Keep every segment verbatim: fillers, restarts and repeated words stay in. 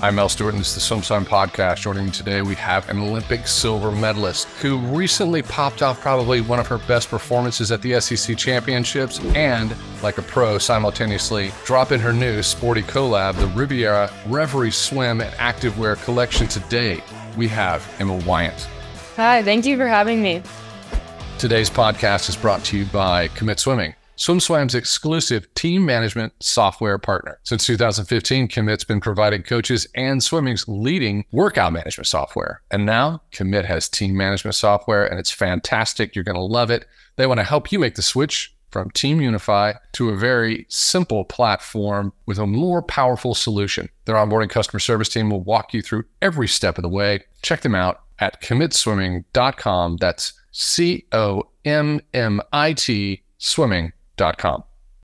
I'm Mel Stewart, and this is the Swim Swam Podcast. Joining me today, we have an Olympic silver medalist who recently popped off probably one of her best performances at the S E C Championships, and like a pro, simultaneously dropping her new sporty collab, the Riviera Reverie Swim and Activewear collection. Today, we have Emma Wyant. Hi, thank you for having me. Today's podcast is brought to you by Commit Swimming, SwimSwam's exclusive team management software partner. Since two thousand fifteen, Commit's been providing coaches and swimming's leading workout management software. And now Commit has team management software, and it's fantastic. You're going to love it. They want to help you make the switch from Team Unify to a very simple platform with a more powerful solution. Their onboarding customer service team will walk you through every step of the way. Check them out at commit swimming dot com. That's C O M M I T swimming dot com.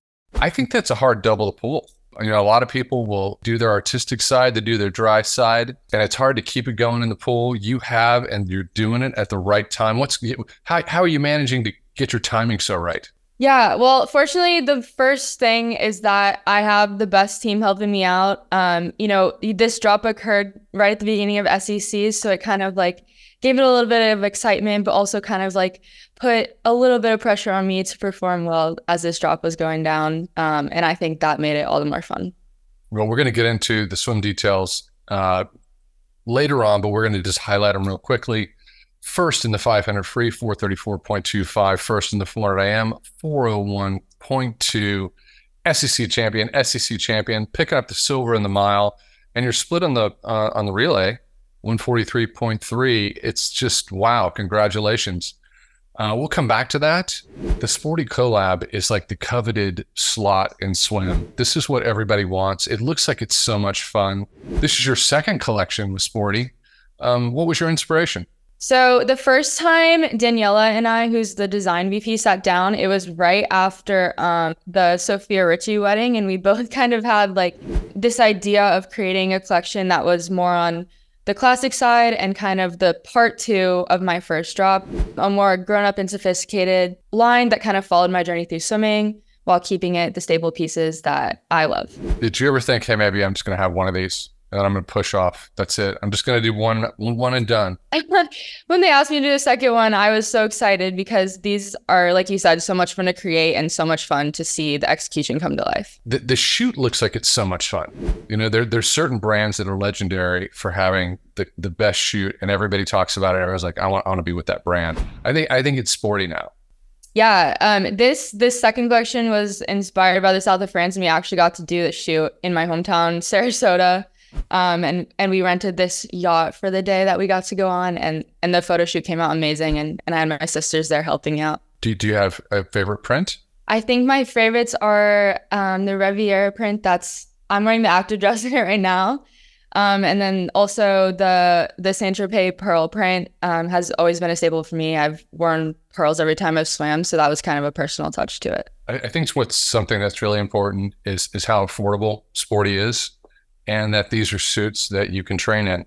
I think that's a hard double to pull. You know, a lot of people will do their artistic side, they do their dry side, and it's hard to keep it going in the pool. You have, and you're doing it at the right time. What's how, how are you managing to get your timing so right? Yeah, well, fortunately, the first thing is that I have the best team helping me out. Um, you know, this drop occurred right at the beginning of S E C, so it kind of like gave it a little bit of excitement, but also kind of like put a little bit of pressure on me to perform well as this drop was going down. Um, and I think that made it all the more fun. Well, we're going to get into the swim details uh, later on, but we're going to just highlight them real quickly. First in the five hundred free, four thirty-four point two five. First in the four hundred A M, four oh one point two. S E C champion, S E C champion, picking up the silver in the mile, and you're split on the uh, on the relay, one forty-three point three. It's just wow! Congratulations. Uh, we'll come back to that. The Sporty collab is like the coveted slot in swim. This is what everybody wants. It looks like it's so much fun. This is your second collection with Sporty. Um, what was your inspiration? So the first time Daniela and I, who's the design V P, sat down, it was right after um, the Sophia Richie wedding. And we both kind of had like this idea of creating a collection that was more on the classic side and kind of the part two of my first drop, a more grown up and sophisticated line that kind of followed my journey through swimming while keeping it the staple pieces that I love. Did you ever think, hey, maybe I'm just going to have one of these and I'm going to push off? That's it. I'm just going to do one, one and done. When they asked me to do a second one, I was so excited because these are, like you said, so much fun to create and so much fun to see the execution come to life. The, the shoot looks like it's so much fun. You know, there, there's certain brands that are legendary for having the, the best shoot, and everybody talks about it. Everyone's like, I want, I want to be with that brand. I think, I think it's Sporty now. Yeah, um, this this second collection was inspired by the south of France, and we actually got to do the shoot in my hometown, Sarasota. Um, and, and we rented this yacht for the day that we got to go on, and, and the photo shoot came out amazing, and, and I had my sisters there helping out. Do, do you have a favorite print? I think my favorites are um, the Riviera print. That's, I'm wearing the active dress in it right now. Um, and then also the the Saint-Tropez pearl print um, has always been a staple for me. I've worn pearls every time I've swam, so that was kind of a personal touch to it. I, I think what's something that's really important is, is how affordable Sporty is, and that these are suits that you can train in.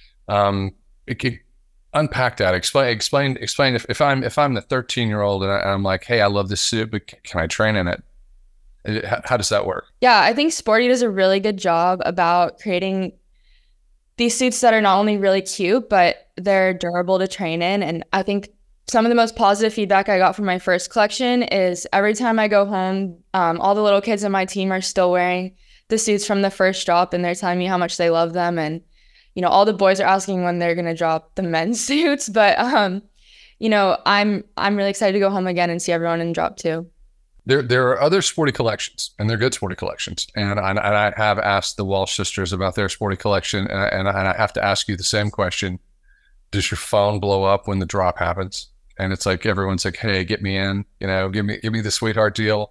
Um, it could unpack that. Explain, explain, explain. If, if I'm if I'm the thirteen year old and, I, and I'm like, hey, I love this suit, but can I train in it? it how, how does that work? Yeah, I think Sporty does a really good job about creating these suits that are not only really cute, but they're durable to train in. And I think some of the most positive feedback I got from my first collection is every time I go home, um, all the little kids on my team are still wearing the suits from the first drop, and they're telling me how much they love them. And, you know, all the boys are asking when they're going to drop the men's suits. But, um, you know, I'm I'm really excited to go home again and see everyone in drop two. There there are other Sporty collections, and they're good Sporty collections. And I, and I have asked the Walsh sisters about their Sporty collection, and I, and I and I have to ask you the same question. Does your phone blow up when the drop happens? And it's like everyone's like, hey, get me in, you know, give me give me the sweetheart deal.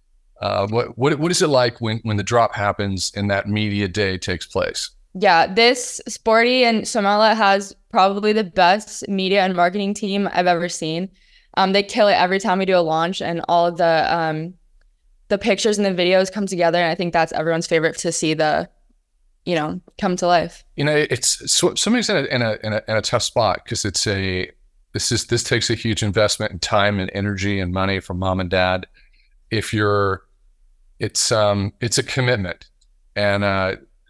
Uh, what what what is it like when when the drop happens and that media day takes place? Yeah, this Sporty and Swimella has probably the best media and marketing team I've ever seen. Um, they kill it every time we do a launch, and all of the um, the pictures and the videos come together. And I think that's everyone's favorite to see the, you know, come to life. You know, it's so, somebody's in a in a in a, in a tough spot because it's a this is this takes a huge investment in time and energy and money from mom and dad. If you're, it's um it's a commitment, and uh,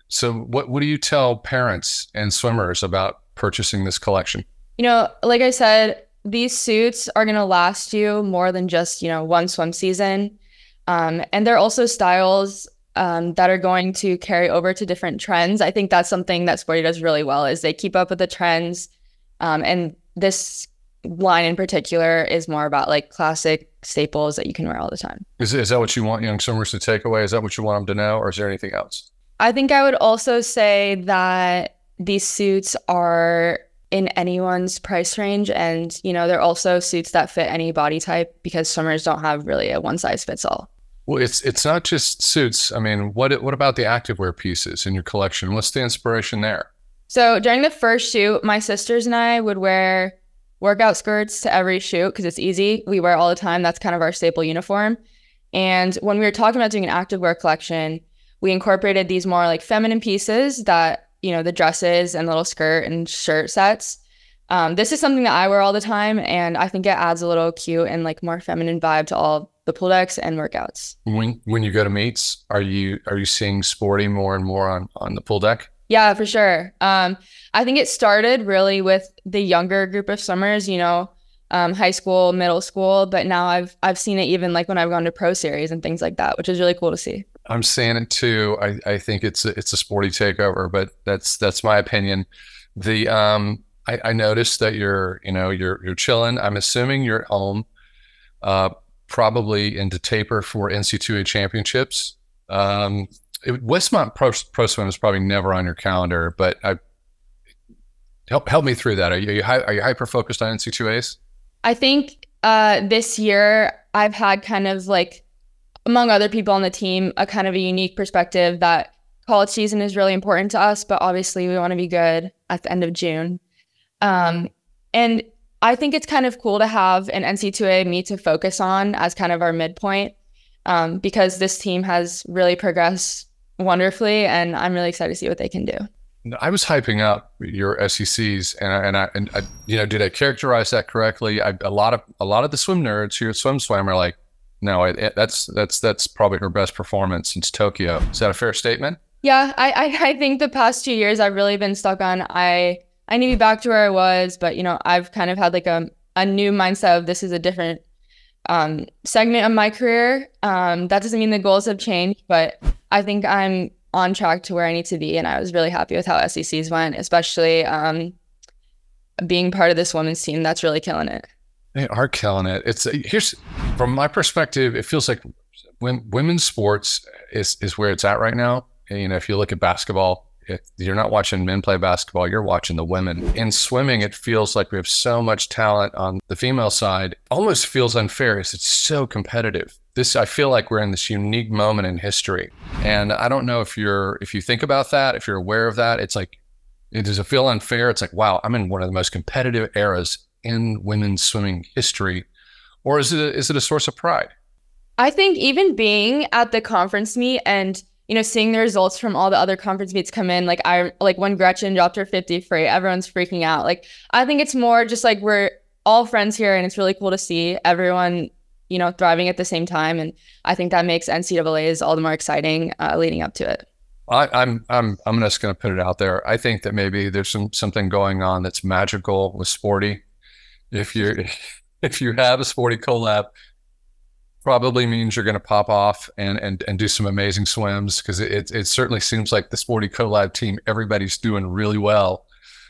So what, what do you tell parents and swimmers about purchasing this collection? You know, like I said, these suits are going to last you more than just, you know, one swim season. Um, and they're also styles um, that are going to carry over to different trends. I think that's something that Sporty does really well, is they keep up with the trends. Um, and this line in particular is more about like classic staples that you can wear all the time. Is, is that what you want young swimmers to take away? Is that what you want them to know? Or is there anything else? I think I would also say that these suits are in anyone's price range. And, you know, they're also suits that fit any body type, because swimmers don't have really a one size fits all. Well, it's it's not just suits. I mean, what what about the activewear pieces in your collection? What's the inspiration there? So during the first shoot, my sisters and I would wear workout skirts to every shoot because it's easy. We wear all the time. That's kind of our staple uniform. And when we were talking about doing an activewear collection, we incorporated these more like feminine pieces that, you know, the dresses and little skirt and shirt sets. Um, this is something that I wear all the time, and I think it adds a little cute and like more feminine vibe to all the pool decks and workouts. When when you go to meets, are you are you seeing Sporty more and more on on the pool deck? Yeah, for sure. Um, I think it started really with the younger group of swimmers, you know, um, high school, middle school, but now I've I've seen it even like when I've gone to pro series and things like that, which is really cool to see. I'm seeing it too. I, I think it's a, it's a Sporty takeover, but that's that's my opinion. The um, I, I noticed that you're you know you're you're chilling. I'm assuming you're at home, uh, probably into taper for N C double A championships. Um, it, Westmont Pro, Pro Swim is probably never on your calendar, but I help help me through that. Are you are you, are you hyper focused on N C double As? I think uh, this year I've had kind of like, among other people on the team, a kind of a unique perspective that college season is really important to us, but obviously we want to be good at the end of June. Um, and I think it's kind of cool to have an N C double A meet to focus on as kind of our midpoint, um, because this team has really progressed wonderfully, and I'm really excited to see what they can do. I was hyping up your S E Cs, and I, and I, and I, you know, did I characterize that correctly? I, a lot of a lot of the swim nerds here at Swim Swam are like, no, it, that's that's that's probably her best performance since Tokyo. Is that a fair statement? Yeah, I, I I think the past two years I've really been stuck on I I need to be back to where I was, but you know, I've kind of had like a a new mindset of this is a different um, segment of my career. Um, that doesn't mean the goals have changed, but I think I'm on track to where I need to be, and I was really happy with how S E Cs went, especially um, being part of this women's team. That's really killing it. They are killing it. It's here's from my perspective, it feels like when women's sports is is where it's at right now. And, you know, if you look at basketball, if you're not watching men play basketball, you're watching the women. In swimming, it feels like we have so much talent on the female side. Almost feels unfair. It's, it's so competitive. This, I feel like we're in this unique moment in history. And I don't know if you're, if you think about that, if you're aware of that, it's like, it does it feel unfair? It's like, wow, I'm in one of the most competitive eras in women's swimming history. Or is it, a, is it a source of pride? I think even being at the conference meet and, you know, seeing the results from all the other conference meets come in, like I, like when Gretchen dropped her fifty free, everyone's freaking out. Like, I think it's more just like we're all friends here, and it's really cool to see everyone, you know, thriving at the same time. And I think that makes N C double A's all the more exciting uh, leading up to it. I, I'm I'm I'm just going to put it out there. I think that maybe there's some something going on that's magical with Sporty. If you if you have a Sporty collab, probably means you're going to pop off and and and do some amazing swims, because it, it it certainly seems like the Sporty collab team, everybody's doing really well.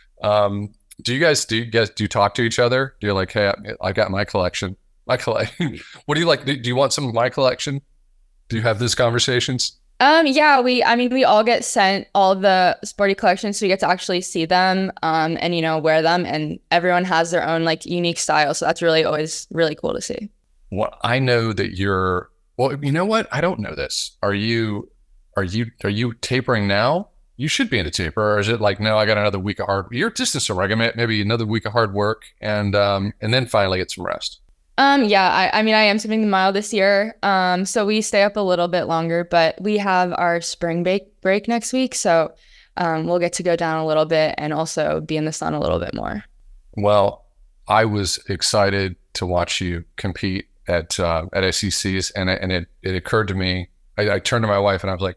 Um, do you guys do you guys do you talk to each other? Do you like, hey, I, I got my collection, my collection. What do you like? Do, do you want some of my collection? Do you have these conversations? Um, yeah, we, I mean, we all get sent all the Sporty collections, so we get to actually see them, um, and, you know, wear them, and everyone has their own like unique style. So that's really always really cool to see. Well, I know that you're, well, you know what? I don't know this. Are you, are you, are you tapering now? You should be in a taper. Or is it like, no, I got another week of hard, you're distance regiment, maybe another week of hard work, and, um, and then finally get some rest. Um, yeah, I, I mean, I am swimming the mile this year. Um, so we stay up a little bit longer, but we have our spring break break next week. So, um, we'll get to go down a little bit and also be in the sun a little bit more. Well, I was excited to watch you compete at, uh, at S E Cs, and, and it, it occurred to me, I, I turned to my wife and I was like,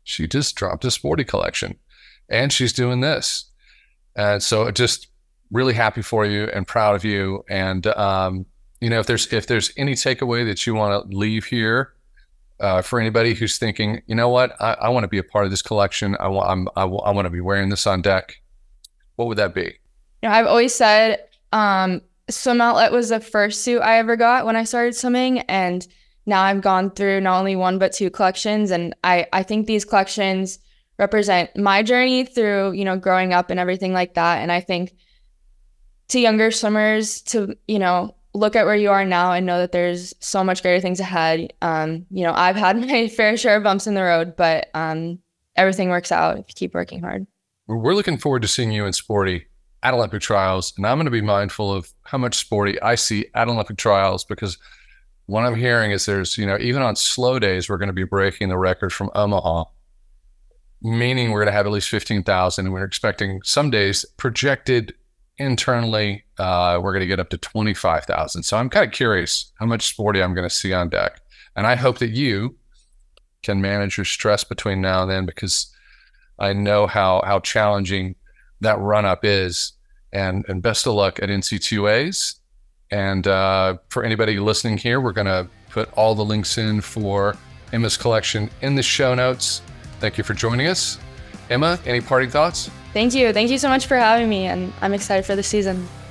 she just dropped a sporty collection and she's doing this. And so just really happy for you and proud of you. And, um, you know, if there's, if there's any takeaway that you want to leave here, uh, for anybody who's thinking, you know what, I, I want to be a part of this collection. I want, I'm, I, w- I want to be wearing this on deck. What would that be? You know, I've always said, um, Swim Outlet was the first suit I ever got when I started swimming. And now I've gone through not only one, but two collections. And I, I think these collections represent my journey through, you know, growing up and everything like that. And I think to younger swimmers to, you know, look at where you are now and know that there's so much greater things ahead. Um, you know, I've had my fair share of bumps in the road, but um, everything works out if you keep working hard. We're looking forward to seeing you in sporty at Olympic trials. And I'm going to be mindful of how much sporty I see at Olympic trials, because what I'm hearing is there's, you know, even on slow days, we're going to be breaking the record from Omaha, meaning we're going to have at least fifteen thousand. And we're expecting some days projected internally, uh, we're going to get up to twenty-five thousand. So I'm kind of curious how much sporty I'm going to see on deck. And I hope that you can manage your stress between now and then, because I know how, how challenging that run up is. And, and best of luck at N C two A's. And uh, for anybody listening here, we're going to put all the links in for Emma's collection in the show notes. Thank you for joining us. Emma, any parting thoughts? Thank you. Thank you so much for having me. And I'm excited for the season.